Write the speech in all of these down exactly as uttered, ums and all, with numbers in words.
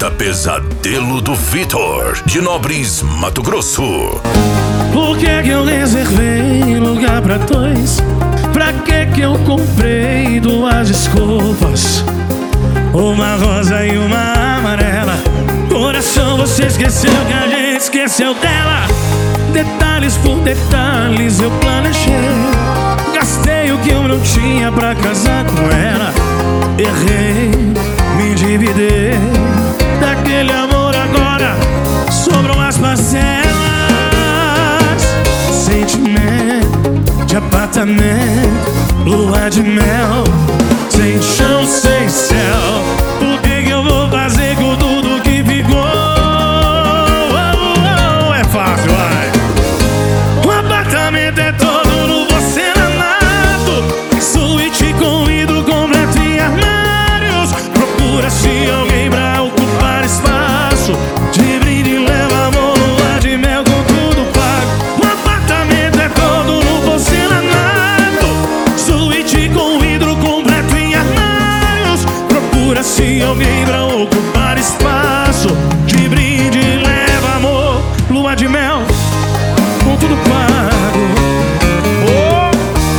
Apresenta Pesadelo do Vitor, de Nobres, Mato Grosso. Por que que eu reservei lugar pra dois? Pra que que eu comprei duas desculpas? Uma rosa e uma amarela. Coração, você esqueceu que a gente esqueceu dela. Detalhes por detalhes eu planejei. Gastei o que eu não tinha pra casar com ela. Errei, me endividei. Daquele amor agora sobrou as parcelas. Sentimento de apartamento, lua de mel, sem chão, sem céu. Por que que eu vou fazer com tudo que ficou? Oh, oh, é fácil, vai. O apartamento é todo no porcelanato, suíte com vidro completo e armários. Procura-se alguém pra ocupar espaço. De brinde leva amor, lua de mel com tudo pago. O apartamento é todo no porcelanato, suíte com vidro completo em armários. Procura-se alguém pra ocupar espaço. De brinde leva amor, lua de mel com tudo pago. Oh!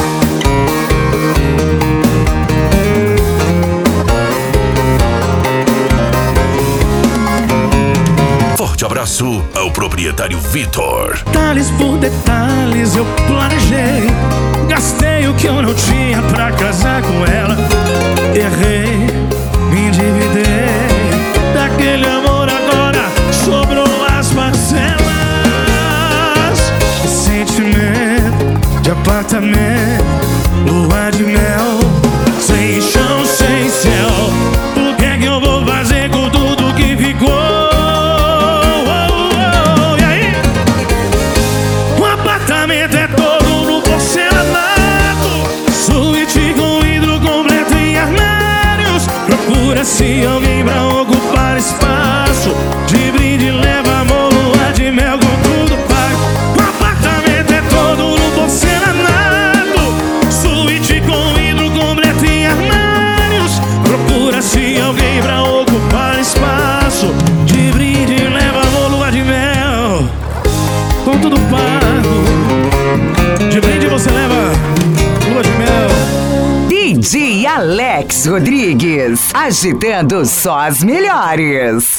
Forte abraço ao proprietário Vitor. Detalhes por detalhes eu planejei. Gastei o que eu não tinha pra casar com ela. Errei, me endividei. Daquele amor agora sobrou as parcelas. Sentimento de apartamento, lua de mel, sem chão, sem céu. Por que que eu vou fazer com tudo que ficou? Oh, oh, e aí? O apartamento é todo no porcelanato, suíte com vidro completo em armários. Procura-se alguém pra ocupar espaço. De brinde leva amor, lua de mel com tudo pago. O apartamento é todo no porcelanato, suíte com vidro completo em armários. Procura-se alguém pra ocupar espaço. De brinde leva amor, lua de mel com tudo pago. De brinde você leva lua de mel. D J Alex Rodrigues, agitando só as melhores.